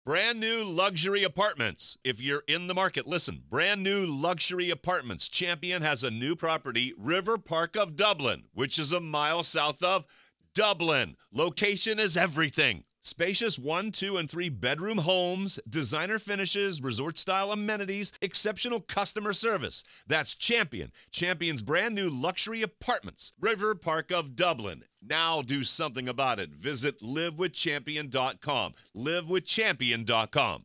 Brand new luxury apartments. If you're in the market, listen. Brand new luxury apartments. Champion has a new property, River Park of Dublin, which is a mile south of Dublin. Location is everything. Spacious 1, 2, and 3 bedroom homes, designer finishes, resort-style amenities, exceptional customer service. That's Champion. Champion's brand new luxury apartments, River Park of Dublin. Now do something about it. Visit livewithchampion.com. Livewithchampion.com.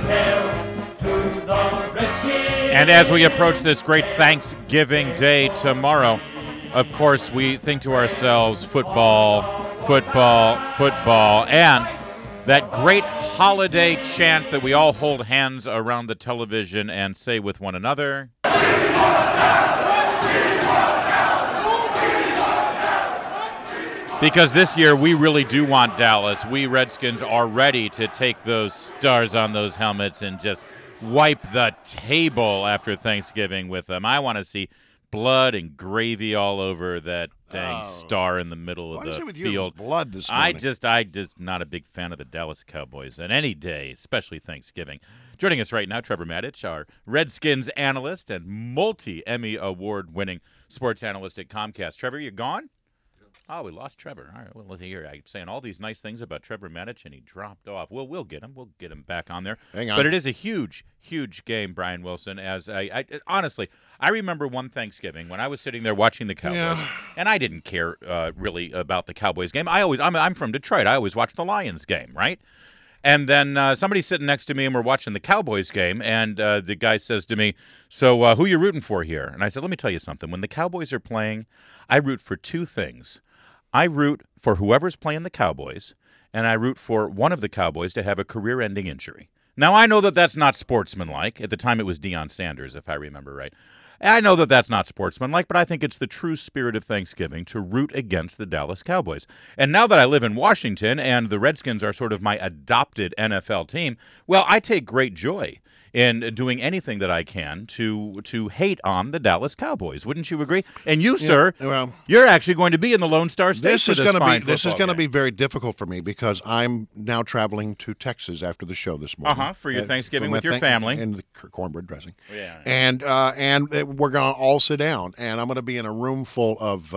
And as we approach this great Thanksgiving Day tomorrow, of course, we think to ourselves, football, and that great holiday chant that we all hold hands around the television and say with one another. Because this year we really do want Dallas. We Redskins are ready to take those stars on those helmets and just wipe the table after Thanksgiving with them. I want to see blood and gravy all over that dang star in the middle of the field. Blood this morning? I just not a big fan of the Dallas Cowboys on any day, especially Thanksgiving. Joining us right now, Trevor Matich, our Redskins analyst and multi-Emmy award-winning sports analyst at Comcast. Trevor, you gone? Oh, we lost Trevor. All right, well, let's hear. I'm saying all these nice things about Trevor Matich, and he dropped off. Well, we'll get him. We'll get him back on there. Hang on. But it is a huge, huge game, Brian Wilson. As I honestly, I remember one Thanksgiving when I was sitting there watching the Cowboys, and I didn't care really about the Cowboys game. I'm from Detroit. I always watch the Lions game, right? And then somebody's sitting next to me, and we're watching the Cowboys game, and the guy says to me, so who you rooting for here? And I said, let me tell you something. When the Cowboys are playing, I root for two things. I root for whoever's playing the Cowboys, and I root for one of the Cowboys to have a career-ending injury. Now, I know that that's not sportsmanlike. At the time, it was Deion Sanders, if I remember right. I know that that's not sportsmanlike, but I think it's the true spirit of Thanksgiving to root against the Dallas Cowboys. And now that I live in Washington and the Redskins are sort of my adopted NFL team, well, I take great joy in doing anything that I can to hate on the Dallas Cowboys. Wouldn't you agree? And you, sir, well, you're actually going to be in the Lone Star State. This is going to be very difficult for me because I'm now traveling to Texas after the show this morning. For your Thanksgiving with your family and the cornbread dressing. Yeah. And we're going to all sit down, and I'm going to be in a room full of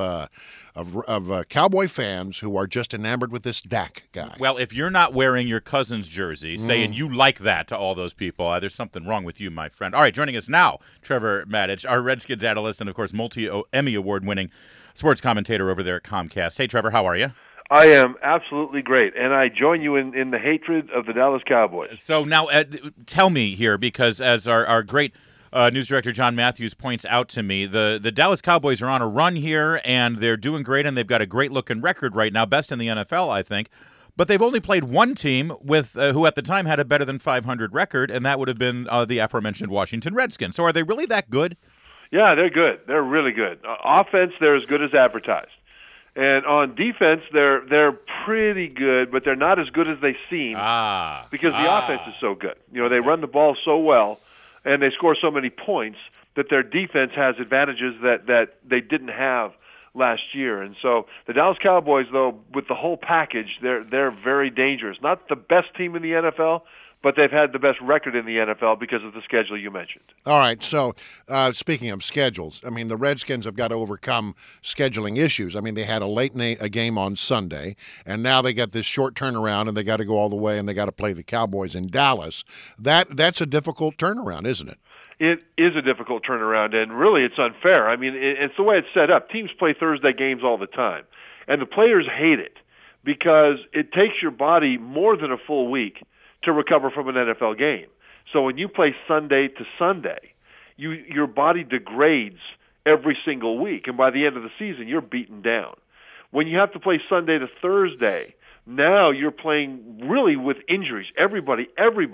Cowboy fans who are just enamored with this Dak guy. Well, if you're not wearing your cousin's jersey, saying you like that to all those people, there's something wrong with you, my friend. All right, joining us now, Trevor Matich, our Redskins analyst and, of course, multi-Emmy award-winning sports commentator over there at Comcast. Hey, Trevor, how are you? I am absolutely great, and I join you in the hatred of the Dallas Cowboys. So now tell me here, because as our great news director John Matthews points out to me, the Dallas Cowboys are on a run here, and they're doing great, and they've got a great-looking record right now, best in the NFL, I think. But they've only played one team with who at the time had a better than 500 record, and that would have been the aforementioned Washington Redskins. So are they really that good? Yeah, they're good. They're really good. Offense, they're as good as advertised. And on defense, they're pretty good, but they're not as good as they seem because the offense is so good. You know, they run the ball so well, and they score so many points that their defense has advantages that they didn't have last year. And so the Dallas Cowboys, though, with the whole package, they're very dangerous. Not the best team in the NFL, but they've had the best record in the NFL because of the schedule you mentioned. All right, so speaking of schedules, I mean, the Redskins have got to overcome scheduling issues. I mean, they had a game on Sunday, and now they got this short turnaround, and they got to go all the way, and they got to play the Cowboys in Dallas. That's a difficult turnaround, isn't it? It is a difficult turnaround, and really it's unfair. I mean, it's the way it's set up. Teams play Thursday games all the time, and the players hate it because it takes your body more than a full week to recover from an NFL game. So when you play Sunday to Sunday, your body degrades every single week, and by the end of the season, you're beaten down. When you have to play Sunday to Thursday, now you're playing really with injuries. Everybody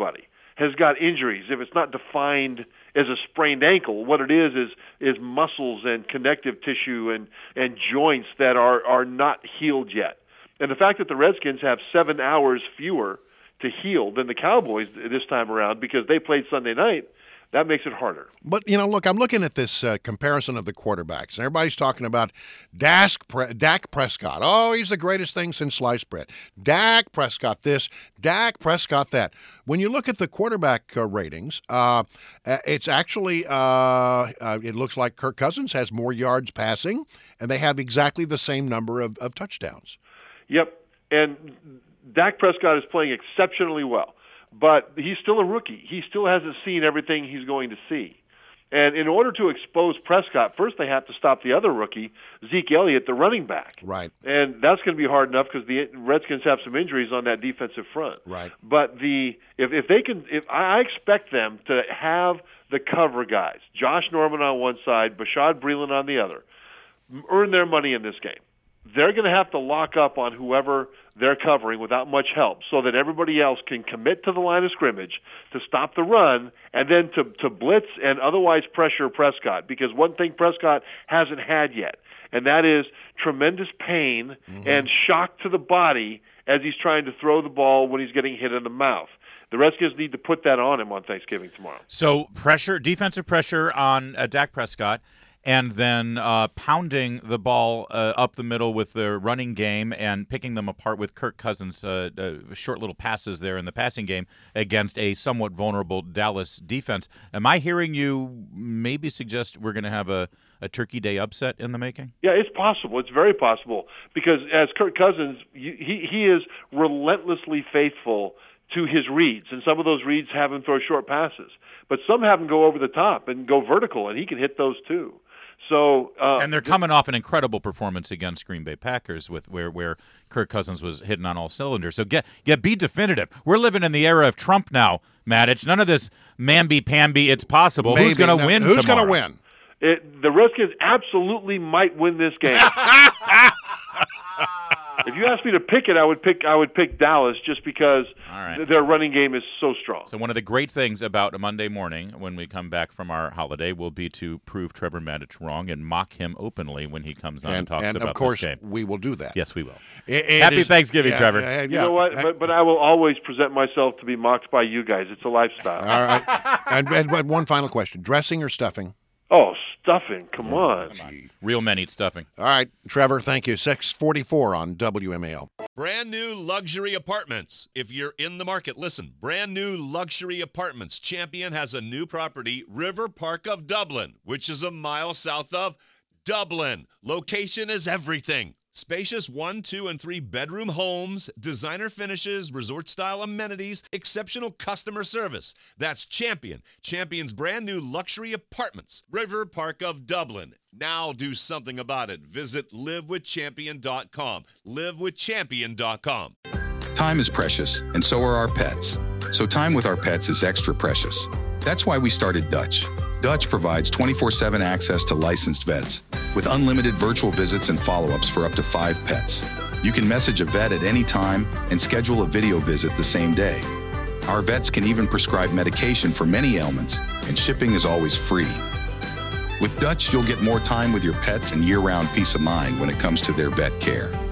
has got injuries. If it's not defined as a sprained ankle, what it is muscles and connective tissue and joints that are not healed yet. And the fact that the Redskins have 7 hours fewer to heal than the Cowboys this time around because they played Sunday night, That makes it harder. But, look, I'm looking at this comparison of the quarterbacks, and everybody's talking about Dak Prescott. Oh, he's the greatest thing since sliced bread. Dak Prescott this, Dak Prescott that. When you look at the quarterback ratings, it's actually, it looks like Kirk Cousins has more yards passing, and they have exactly the same number of touchdowns. Yep, and Dak Prescott is playing exceptionally well. But he's still a rookie. He still hasn't seen everything he's going to see. And in order to expose Prescott, first they have to stop the other rookie, Zeke Elliott, the running back. Right. And that's going to be hard enough because the Redskins have some injuries on that defensive front. Right. But if I expect them to have the cover guys, Josh Norman on one side, Bashaud Breeland on the other, earn their money in this game. They're going to have to lock up on whoever they're covering without much help so that everybody else can commit to the line of scrimmage to stop the run and then to blitz and otherwise pressure Prescott. Because one thing Prescott hasn't had yet, and that is tremendous pain and shock to the body as he's trying to throw the ball when he's getting hit in the mouth. The Redskins need to put that on him on Thanksgiving tomorrow. So defensive pressure on Dak Prescott, and then pounding the ball up the middle with the running game and picking them apart with Kirk Cousins' short little passes there in the passing game against a somewhat vulnerable Dallas defense. Am I hearing you maybe suggest we're going to have a Turkey Day upset in the making? Yeah, it's possible. It's very possible because as Kirk Cousins, he is relentlessly faithful to his reads, and some of those reads have him throw short passes. But some have him go over the top and go vertical, and he can hit those too. So and they're coming off an incredible performance against Green Bay Packers with where Kirk Cousins was hitting on all cylinders. So be definitive. We're living in the era of Trump now, Matt. It's none of this mamby-pamby, it's possible. Maybe. Who's going to win Who's tomorrow? going to win? The Redskins absolutely might win this game. If you asked me to pick it, I would pick Dallas just because their running game is so strong. So one of the great things about a Monday morning when we come back from our holiday will be to prove Trevor Matich wrong and mock him openly when he comes on and talks about this game. And, of course, we will do that. Yes, we will. Happy Thanksgiving, Trevor. You know what? But I will always present myself to be mocked by you guys. It's a lifestyle. All right. And one final question. Dressing or stuffing? Oh, stuffing. Come on. Real men eat stuffing. All right, Trevor, thank you. 644 on WMAL. Brand new luxury apartments. If you're in the market, listen. Brand new luxury apartments. Champion has a new property, River Park of Dublin, which is a mile south of Dublin. Location is everything. Spacious 1, 2, and 3 bedroom homes, designer finishes, resort-style amenities, exceptional customer service. That's Champion. Champion's brand new luxury apartments, River Park of Dublin. Now do something about it. Visit livewithchampion.com. Livewithchampion.com. Time is precious, and so are our pets. So time with our pets is extra precious. That's why we started Dutch. Dutch provides 24/7 access to licensed vets with unlimited virtual visits and follow-ups for up to 5 pets. You can message a vet at any time and schedule a video visit the same day. Our vets can even prescribe medication for many ailments, and shipping is always free. With Dutch, you'll get more time with your pets and year-round peace of mind when it comes to their vet care.